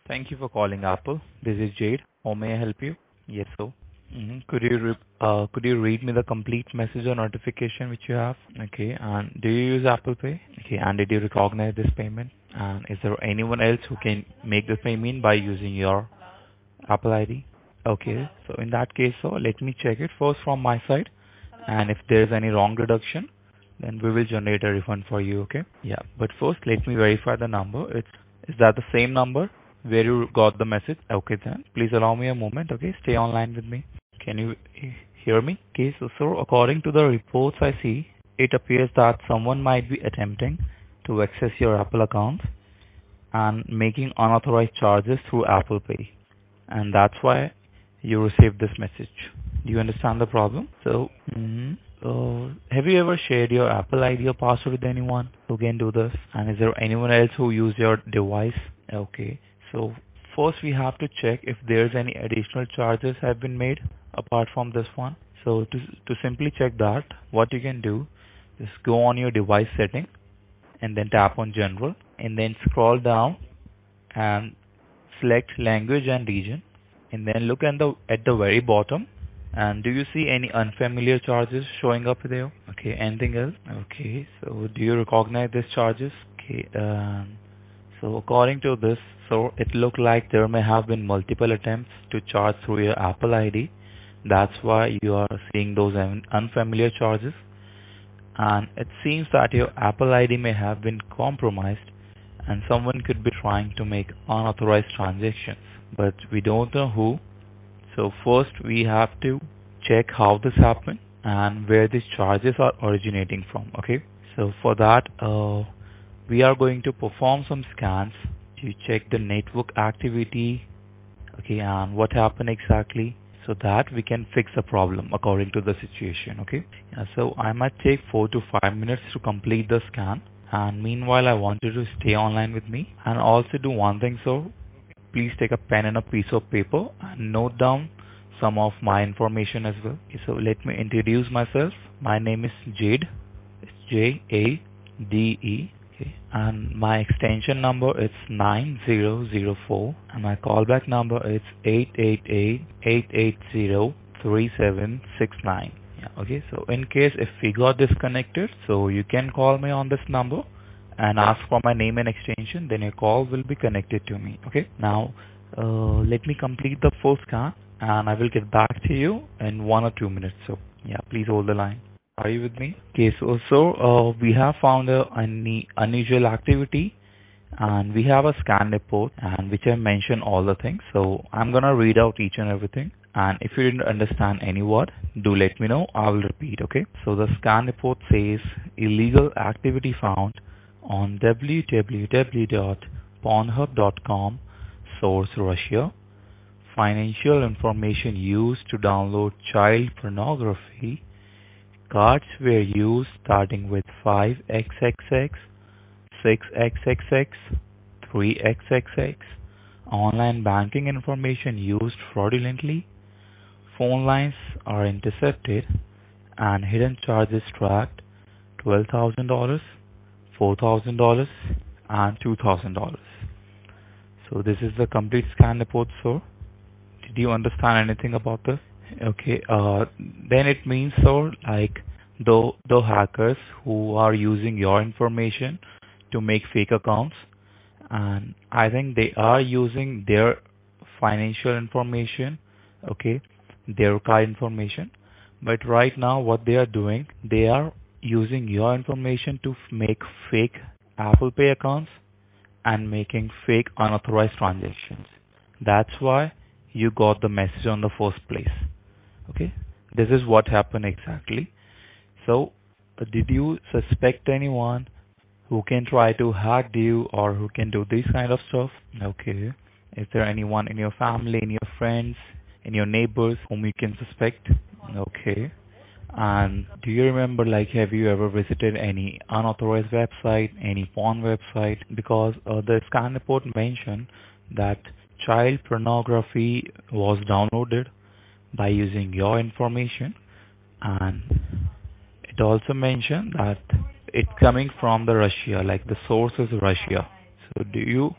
Thank you for calling Apple. This is Jade. How may I help you? Yes, sir. Could you read me the complete message or notification which you have? Okay. And do you use Apple Pay? Okay. And did you recognize this payment? And is there anyone else who can make the payment by using your Apple ID? Okay. So in that case, so let me check it first from my side. And if there is any wrong deduction, then we will generate a refund for you. Okay. Yeah. But first, let me verify the number. Is that the same number where you got the message? Okay, then please allow me a moment. Okay. Stay online with me. Can you hear me? Okay. So according to the reports I see, it appears that someone might be attempting to access your Apple account and making unauthorized charges through Apple Pay. And that's why you received this message. Do you understand the problem? Have you ever shared your Apple ID or password with anyone who can do this? And is there anyone else who use your device? Okay. So first we have to check if there's any additional charges have been made apart from this one. So to simply check that, what you can do is go on your device setting and then tap on general and then scroll down and select language and region and then look at the very bottom. And do you see any unfamiliar charges showing up there? Okay, anything else? Okay, so do you recognize these charges? Okay, so according to this, so it looked like there may have been multiple attempts to charge through your Apple ID. That's why you are seeing those unfamiliar charges. And it seems that your Apple ID may have been compromised and someone could be trying to make unauthorized transactions, but we don't know who. So first we have to check how this happened and where these charges are originating from. Okay. So for that, we are going to perform some scans to check the network activity. Okay. And what happened exactly so that we can fix the problem according to the situation. Okay. Yeah, so I might take 4 to 5 minutes to complete the scan. And meanwhile, I want you to stay online with me and also do one thing. So please take a pen and a piece of paper and note down some of my information as well. Okay, so let me introduce myself. My name is Jade. It's Jade. Okay. And my extension number is 9004 and my callback number is 888-880-3769. Yeah, okay, so in case if we got disconnected, so you can call me on this number and ask for my name and extension, then your call will be connected to me. Okay, now let me complete the full scan and I will get back to you in 1 or 2 minutes. So yeah, please hold the line. Are you with me? Okay, so we have found an unusual activity and we have a scan report and which I mentioned all the things. So I'm gonna read out each and everything. And if you didn't understand any word, do let me know. I will repeat, okay? So the scan report says illegal activity found on www.pornhub.com, source Russia. Financial information used to download child pornography. Cards were used starting with 5xxx, 6xxx, 3xxx. Online banking information used fraudulently. Phone lines are intercepted and hidden charges tracked $12,000, $4,000 and $2,000. So this is the complete scan report, sir. Did you understand anything about this? Okay, then it means, so like the hackers who are using your information to make fake accounts, and I think they are using their financial information, okay, their card information. But right now what they are doing, they are using your information to make fake Apple Pay accounts and making fake unauthorized transactions. That's why you got the message on the first place. Okay, this is what happened exactly. So did you suspect anyone who can try to hack you or who can do this kind of stuff? Okay. Is there anyone in your family, in your friends, in your neighbors whom you can suspect? Okay. And do you remember, like, have you ever visited any unauthorized website, any porn website? Because the scan report mentioned that child pornography was downloaded by using your information, and it also mentioned that it's coming from the Russia, like the source is Russia. So do you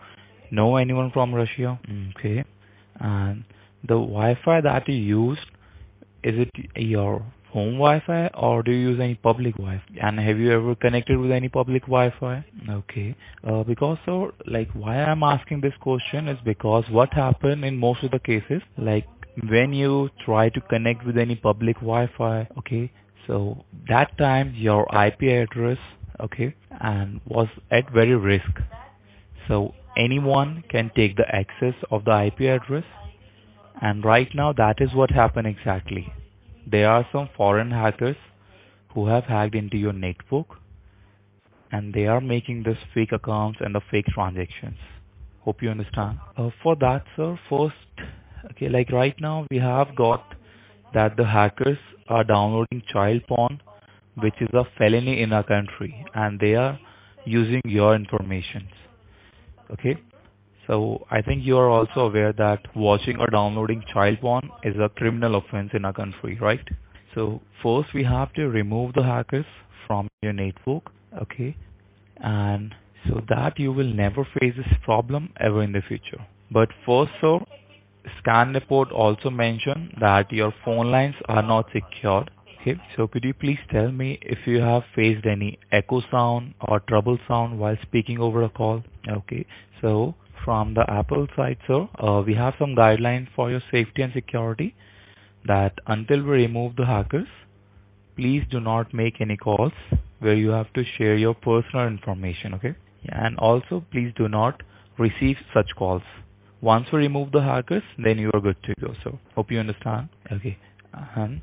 Know anyone from Russia? Okay. And the Wi-Fi that you use, is it your home Wi-Fi or do you use any public Wi-Fi? And have you ever connected with any public Wi-Fi? Okay. Because so, like, why I'm asking this question is because what happened in most of the cases, like when you try to connect with any public Wi-Fi, okay, so that time your IP address, okay, and was at very risk. So anyone can take the access of the IP address, and right now that is what happened exactly. There are some foreign hackers who have hacked into your network and they are making this fake accounts and the fake transactions. Hope you understand. For that, sir, first, okay, like right now we have got that the hackers are downloading child porn, which is a felony in our country, and they are using your information. Okay, so I think you are also aware that watching or downloading child porn is a criminal offense in our country, right? So first we have to remove the hackers from your network, okay? And so that you will never face this problem ever in the future. But first, so scan report also mentioned that your phone lines are not secured. Okay, so could you please tell me if you have faced any echo sound or trouble sound while speaking over a call? Okay, so from the Apple side, sir, we have some guidelines for your safety and security that until we remove the hackers, please do not make any calls where you have to share your personal information, okay? And also, please do not receive such calls. Once we remove the hackers, then you are good to go. So, hope you understand. Okay. And,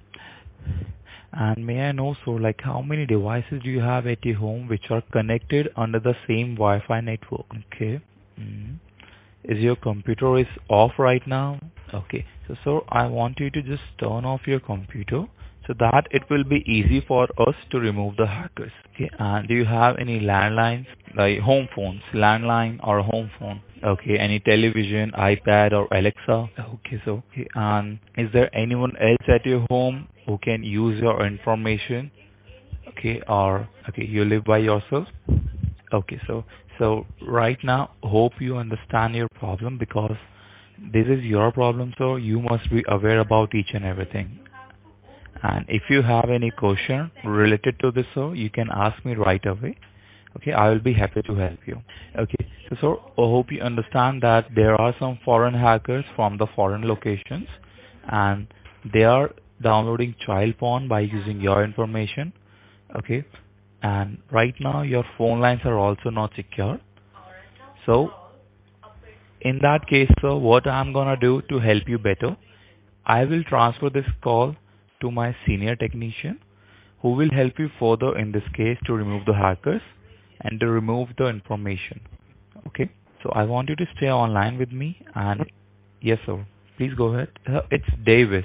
and may I know, so like how many devices do you have at your home which are connected under the same Wi-Fi network? Okay. Mm. Is your computer is off right now? Okay. So, sir, I want you to just turn off your computer so that it will be easy for us to remove the hackers. Okay. And do you have any landlines, like home phones, landline or home phone? Okay. Any television, iPad or Alexa? Okay. So, okay. And is there anyone else at your home who can use your information? Okay. Or, okay, you live by yourself? Okay, so right now, hope you understand your problem because this is your problem, so you must be aware about each and everything. And if you have any question related to this, so you can ask me right away. Okay, I will be happy to help you. Okay, so I hope you understand that there are some foreign hackers from the foreign locations, and they are downloading child porn by using your information. Okay, and right now your phone lines are also not secure. So in that case, sir, what I'm gonna do to help you better, I will transfer this call to my senior technician who will help you further in this case to remove the hackers and to remove the information. Okay, so I want you to stay online with me, and yes, sir, please go ahead. It's Davis,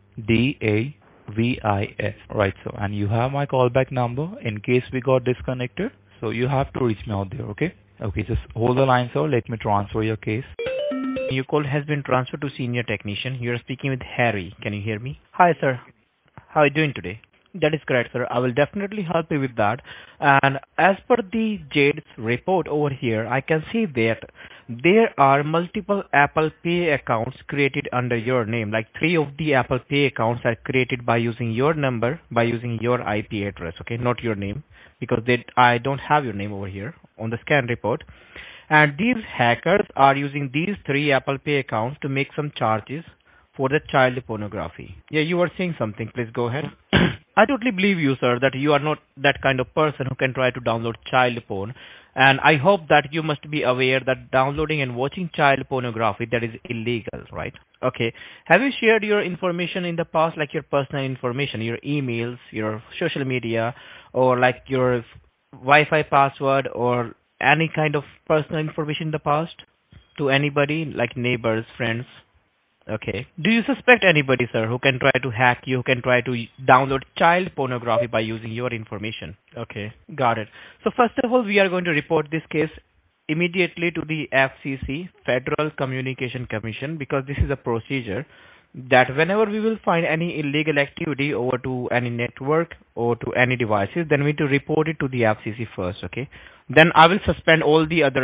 Davis, right, sir, and you have my callback number in case we got disconnected, so you have to reach me out there. Okay, okay, just hold the line, sir. Let me transfer your case. Your call has been transferred to senior technician. You're speaking with Harry. Can you hear me? Hi, sir. How are you doing today? That is correct, sir. I will definitely help you with that. And as per the Jade's report over here, I can see that there are multiple Apple Pay accounts created under your name. Like 3 of the Apple Pay accounts are created by using your number, by using your IP address, okay, not your name, because I don't have your name over here on the scan report. And these hackers are using these 3 Apple Pay accounts to make some charges for the child pornography. Yeah, you were saying something. Please go ahead. I totally believe you, sir, that you are not that kind of person who can try to download child porn. And I hope that you must be aware that downloading and watching child pornography, that is illegal, right? Okay. Have you shared your information in the past, like your personal information, your emails, your social media, or like your Wi-Fi password, or any kind of personal information in the past to anybody, like neighbors, friends? Okay. Do you suspect anybody, sir, who can try to hack you, who can try to download child pornography by using your information? Okay. Got it. So first of all, we are going to report this case immediately to the FCC, Federal Communication Commission, because this is a procedure that whenever we will find any illegal activity over to any network or to any devices, then we need to report it to the FCC first, okay? Then I will suspend all the other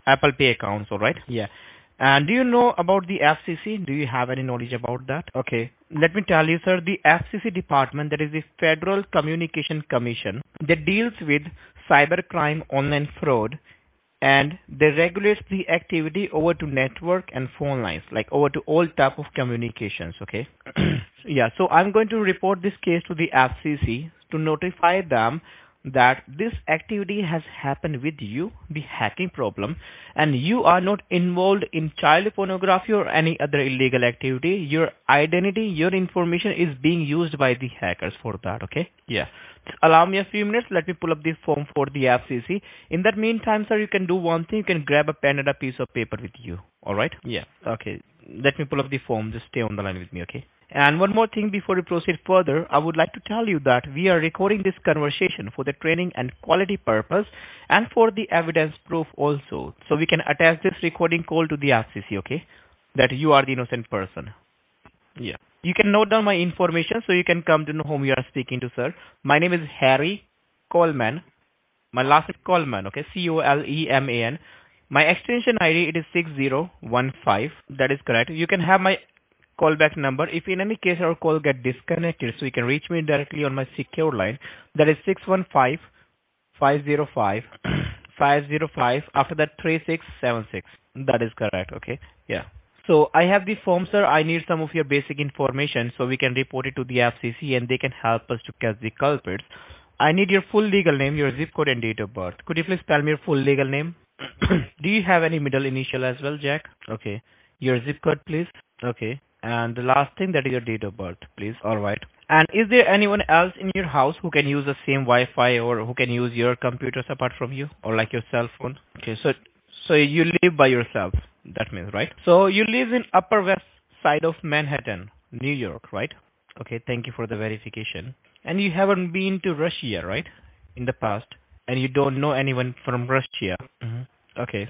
Apple Pay accounts, all right? Yeah. And do you know about the FCC? Do you have any knowledge about that? Okay. Let me tell you, sir, the FCC department, that is the Federal Communication Commission, that deals with cybercrime, online fraud, and they regulates the activity over to network and phone lines, like over to all type of communications, okay? Yeah, so I'm going to report this case to the FCC to notify them that this activity has happened with you, the hacking problem, and you are not involved in child pornography or any other illegal activity. Your identity, your information is being used by the hackers for that, okay? Yeah. Just allow me a few minutes. Let me pull up the form for the FCC. In that meantime, sir, you can do one thing. You can grab a pen and a piece of paper with you. All right? Yeah. Okay. Let me pull up the form. Just stay on the line with me, okay? And one more thing before we proceed further, I would like to tell you that we are recording this conversation for the training and quality purpose and for the evidence proof also. So we can attach this recording call to the FCC, okay? That you are the innocent person. Yeah. You can note down my information so you can come to know whom you are speaking to, sir. My name is Harry Coleman. My last name is Coleman, okay? Coleman. My extension ID, it is 6015. That is correct. You can have my callback number. If in any case our call get disconnected, so you can reach me directly on my secure line. That is 615-505-505. After that, 3676. That is correct, okay? Yeah. So I have the form, sir. I need some of your basic information so we can report it to the FCC and they can help us to catch the culprits. I need your full legal name, your zip code and date of birth. Could you please spell me your full legal name? Do you have any middle initial as well, Jack? Okay. Your zip code, please. Okay. And the last thing, that is your date of birth, please. All right. And is there anyone else in your house who can use the same Wi-Fi or who can use your computers apart from you, or like your cell phone? Okay. So you live by yourself. That means, right? So you live in Upper West Side of Manhattan, New York, right? Okay. Thank you for the verification. And you haven't been to Russia, right? In the past, and you don't know anyone from Russia. Okay.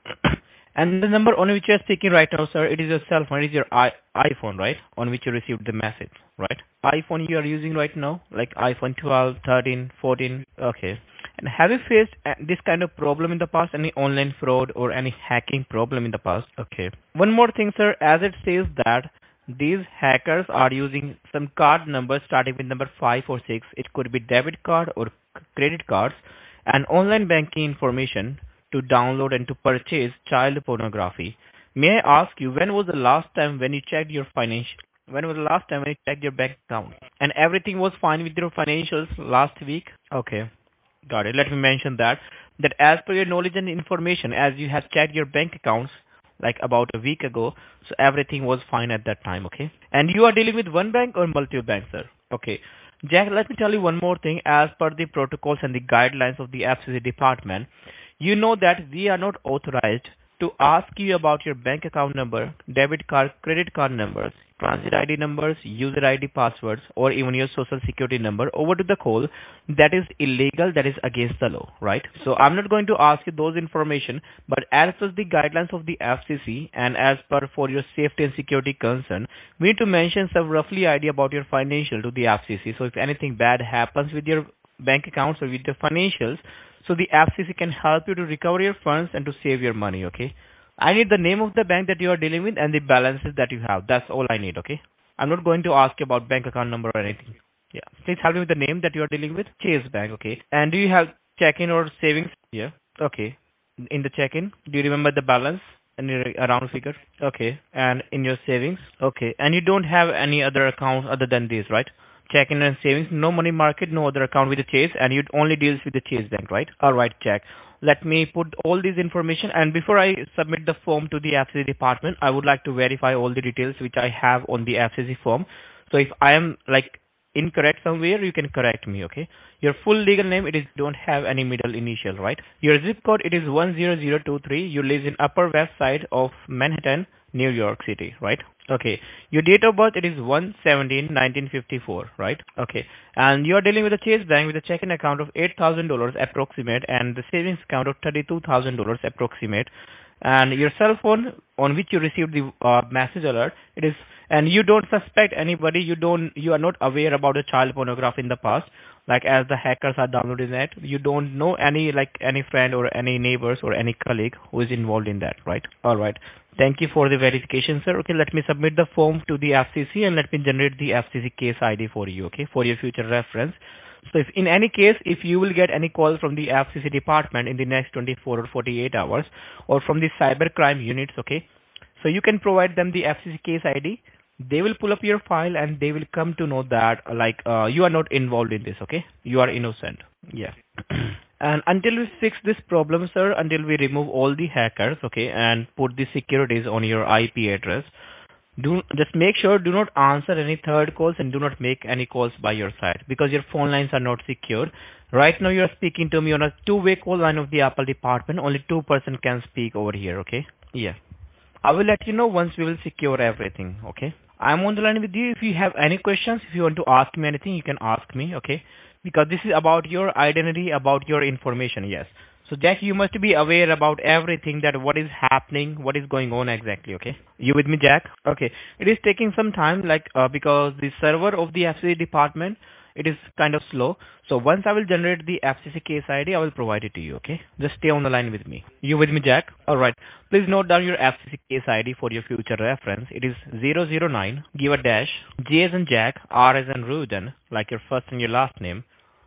And the number on which you are speaking right now, sir, it is your cell phone. It is your iPhone, right? On which you received the message, right? iPhone you are using right now, like iPhone 12, 13, 14. Okay. And have you faced this kind of problem in the past? Any online fraud or any hacking problem in the past? Okay. One more thing, sir, as it says that these hackers are using some card numbers starting with number 5 or 6. It could be debit card or credit cards and online banking information to download and to purchase child pornography. May I ask you, when was the last time when you checked your financial? When was the last time when you checked your bank account? And everything was fine with your financials last week? Okay. Got it. Let me mention that as per your knowledge and information, as you have checked your bank accounts like about a week ago, so everything was fine at that time, okay? And you are dealing with one bank or multiple banks, sir? Okay. Jack, let me tell you one more thing. As per the protocols and the guidelines of the FCC department, you know that we are not authorized to ask you about your bank account number, debit card, credit card numbers, transit ID numbers, user ID passwords, or even your social security number over to the call. That is illegal. That is against the law, right? So I'm not going to ask you those information, but as per the guidelines of the FCC and as per for your safety and security concern, we need to mention some roughly idea about your financial to the FCC. So if anything bad happens with your bank accounts or with your financials, so the FCC can help you to recover your funds and to save your money, okay? I need the name of the bank that you are dealing with and the balances that you have. That's all I need, okay? I'm not going to ask you about bank account number or anything. Yeah. Please help me with the name that you are dealing with. Chase Bank, okay? And do you have check-in or savings? Yeah. Okay. In the check-in, do you remember the balance and your around figure? Okay. And in your savings? Okay. And you don't have any other accounts other than these, right? Checking and savings, no money market, no other account with the Chase, and you only deals with the Chase Bank, right? All right, Jack. Let me put all this information, and before I submit the form to the FCC department, I would like to verify all the details which I have on the FCC form. So if I am like incorrect somewhere, you can correct me, okay? Your full legal name, it is don't have any middle initial, right? Your zip code, it is 10023. You live in Upper West Side of Manhattan, New York City, right? Okay. Your date of birth, it is 1/17/1954, right? Okay. And you are dealing with a Chase Bank with a checking account of $8,000 approximate and the savings account of $32,000 approximate. and your cell phone on which you received the message alert, it is, and you don't suspect anybody, you are not aware about the child pornography in the past, like as the hackers are downloading that, you don't know any, like any friend or any neighbors or any colleague who is involved in that, right? All right. Thank you for the verification, sir. Okay, let me submit the form to the FCC and let me generate the FCC case ID for you, okay, for your future reference. So if in any case, if you will get any call from the FCC department in the next 24 or 48 hours or from the cybercrime units, okay, so you can provide them the FCC case ID. They will pull up your file and they will come to know that you are not involved in this, okay? You are innocent. Yeah. And until we fix this problem, sir, until we remove all the hackers, okay, and put the securities on your IP address, just make sure do not answer any third calls and do not make any calls by your side because your phone lines are not secure. Right now you are speaking to me on a two-way call line of the Apple department. Only 2% can speak over here, okay? Yeah. I will let you know once we will secure everything, okay? I'm on the line with you. If you have any questions, if you want to ask me anything, you can ask me, okay? Because this is about your identity, about your information, yes. So Jack, you must be aware about everything, that what is happening, what is going on exactly, okay? You with me, Jack? Okay. It is taking some time, because the server of the FCC department, it is kind of slow. So once I will generate the FCC case ID, I will provide it to you, okay? Just stay on the line with me. You with me, Jack? Alright. Please note down your FCC case ID for your future reference. It is 009, give a dash, J as in Jack, R as in Ruden, like your first and your last name,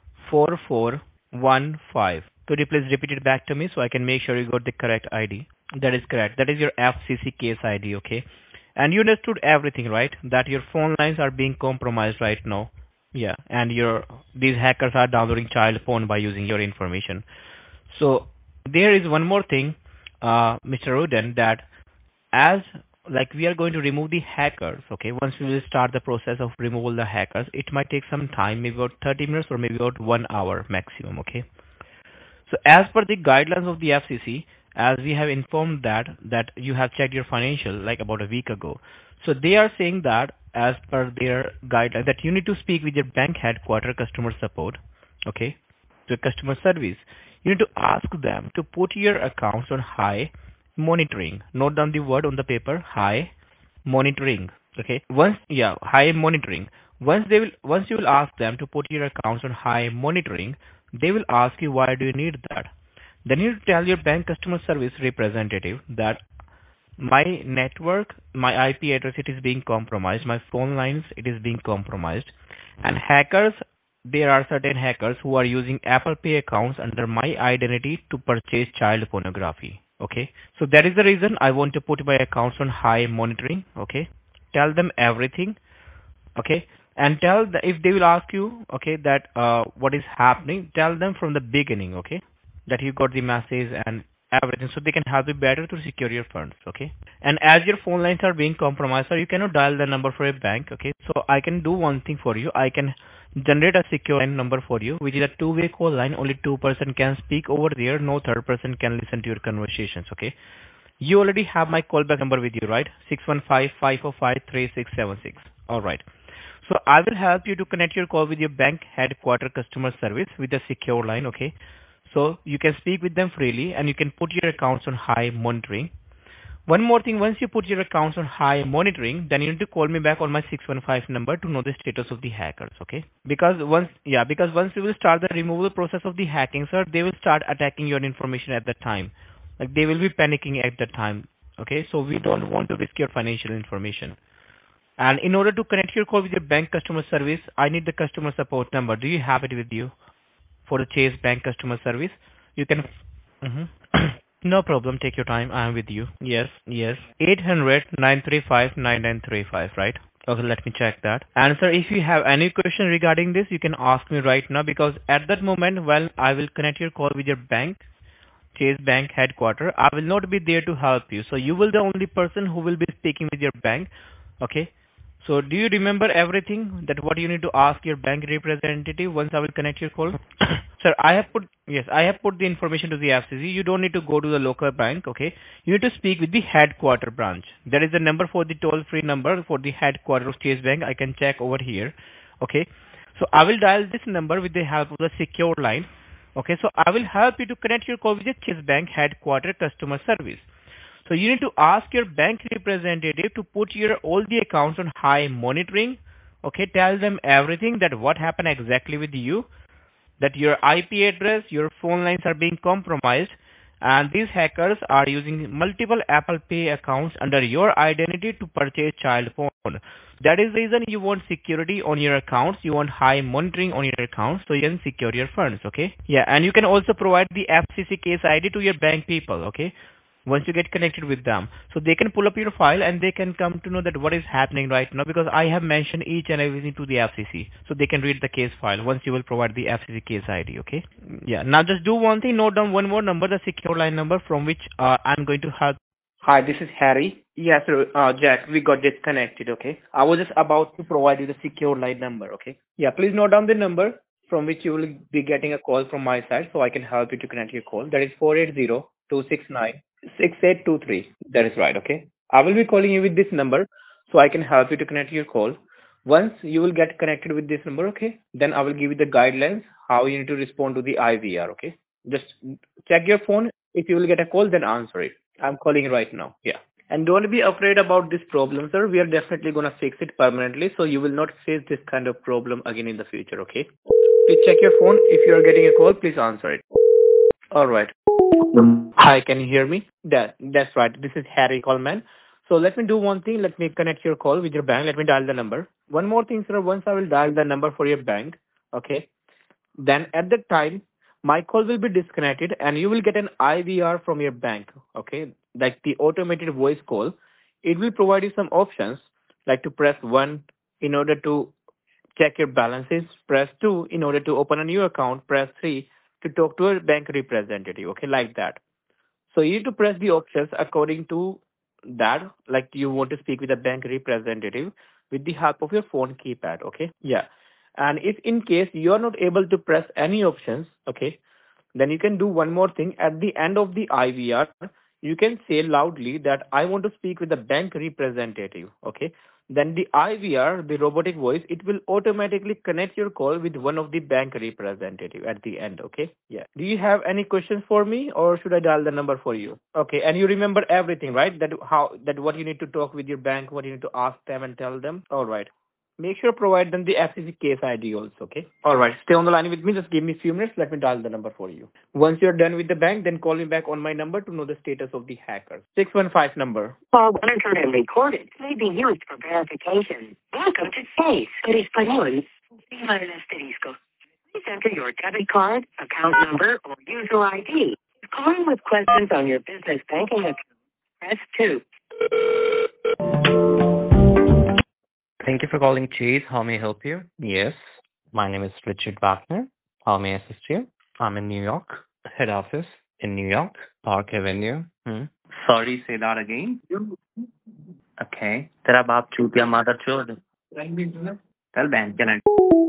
4415. Could you please repeat it back to me so I can make sure you got the correct ID? That is correct. That is your FCC case ID, okay? And you understood everything, right? That your phone lines are being compromised right now. Yeah, and these hackers are downloading child porn by using your information. So there is one more thing, Mr. Ruden, that as we are going to remove the hackers, okay, once we will start the process of removal the hackers, it might take some time, maybe about 30 minutes or maybe about 1 hour maximum, okay? So as per the guidelines of the FCC, as we have informed that you have checked your financial like about a week ago. So they are saying that as per their guideline that you need to speak with your bank headquarter customer support, okay, to customer service. You need to ask them to put your accounts on high monitoring. Note down the word on the paper, high monitoring. Okay. High monitoring. Once you will ask them to put your accounts on high monitoring, they will ask you why do you need that. Then you tell your bank customer service representative that my network, my IP address, it is being compromised. My phone lines, it is being compromised. And hackers, there are certain hackers who are using Apple Pay accounts under my identity to purchase child pornography. Okay. So that is the reason I want to put my accounts on high monitoring. Okay. Tell them everything. Okay. And if they will ask you, okay, that what is happening, tell them from the beginning, okay, that you got the message and everything, so they can help you better to secure your funds, okay. And as your phone lines are being compromised, so you cannot dial the number for a bank, okay. So I can do one thing for you. I can generate a secure line number for you, which is a two-way call line. Only 2% can speak over there. No third person can listen to your conversations, okay. You already have my callback number with you, right? 615-545-3676. All right. So I will help you to connect your call with your bank headquarter customer service with a secure line, okay? So you can speak with them freely and you can put your accounts on high monitoring. One more thing, once you put your accounts on high monitoring, then you need to call me back on my 615 number to know the status of the hackers, okay? Because once we will start the removal process of the hacking, sir, they will start attacking your information at that time. Like they will be panicking at that time, okay? So we don't want to risk your financial information. And in order to connect your call with your bank customer service, I need the customer support number. Do you have it with you for the Chase Bank customer service? You can. No problem. Take your time. I am with you. Yes. 800-935-9935, right? Okay, let me check that. And sir, if you have any question regarding this, you can ask me right now because at that moment, I will connect your call with your bank, Chase Bank headquarter, I will not be there to help you. So you will be the only person who will be speaking with your bank. Okay. So do you remember everything that what you need to ask your bank representative once I will connect your call? Sir, I have put the information to the FCC. You don't need to go to the local bank, okay? You need to speak with the headquarter branch. There is a number for the toll-free number for the headquarter of Chase Bank. I can check over here, okay? So I will dial this number with the help of the secure line, okay? So I will help you to connect your call with the Chase Bank headquarter customer service. So you need to ask your bank representative to put your all the accounts on high monitoring. Okay, tell them everything that what happened exactly with you, that your IP address, your phone lines are being compromised, and these hackers are using multiple Apple Pay accounts under your identity to purchase child phone. That is the reason you want security on your accounts, you want high monitoring on your accounts so you can secure your funds, okay? Yeah, and you can also provide the FCC case ID to your bank people, okay? Once you get connected with them, so they can pull up your file and they can come to know that what is happening right now, because I have mentioned each and everything to the FCC, so they can read the case file once you will provide the FCC case ID. Okay. Yeah, now just do one thing, note down one more number, the secure line number from which I'm going to help. Hi, this is Harry. Yes, sir. Jack, we got disconnected, okay? I was just about to provide you the secure line number, okay? Yeah, please note down the number from which you will be getting a call from my side so I can help you to connect your call. That is 480-269-6823. That is right, okay? I will be calling you with this number so I can help you to connect your call. Once you will get connected with this number, okay, then I will give you the guidelines how you need to respond to the IVR, okay? Just check your phone. If you will get a call, then answer it. I'm calling right now. Yeah. And don't be afraid about this problem, sir. We are definitely going to fix it permanently, so you will not face this kind of problem again in the future, okay? Please check your phone. If you are getting a call, please answer it. All right. Hi, can you hear me? That's right. This is Harry Coleman. So let me do one thing. Let me connect your call with your bank. Let me dial the number. One more thing, sir. Once I will dial the number for your bank, okay? Then at that time, my call will be disconnected and you will get an IVR from your bank, okay? Like the automated voice call. It will provide you some options like to press 1 in order to check your balances, press 2 in order to open a new account, press 3 to talk to a bank representative, okay, like that. So you need to press the options according to that, like you want to speak with a bank representative with the help of your phone keypad, okay? Yeah. And if in case you are not able to press any options, okay, then you can do one more thing. At the end of the IVR, you can say loudly that I want to speak with the bank representative. Okay. Then the IVR, the robotic voice, it will automatically connect your call with one of the bank representative at the end. Okay. Yeah. Do you have any questions for me or should I dial the number for you? Okay. And you remember everything, right? That what you need to talk with your bank, what you need to ask them and tell them. All right. Make sure to provide them the FCC case ID also, okay? All right. Stay on the line with me. Just give me a few minutes. Let me dial the number for you. Once you're done with the bank, then call me back on my number to know the status of the hacker. 615 number. Call monitored and recorded may be used for verification. Welcome to SAFE. En español, viva el asterisco. Please enter your debit card, account number, or user ID. Calling with questions on your business banking account. Press 2. Thank you for calling Chase. How may I help you? Yes. My name is Richard Wagner. How may I assist you? I'm in New York. Head office in New York. Park Avenue. Sorry, say that again. Okay. तेरा बाप चूतिया मादर चोद. चल बहन के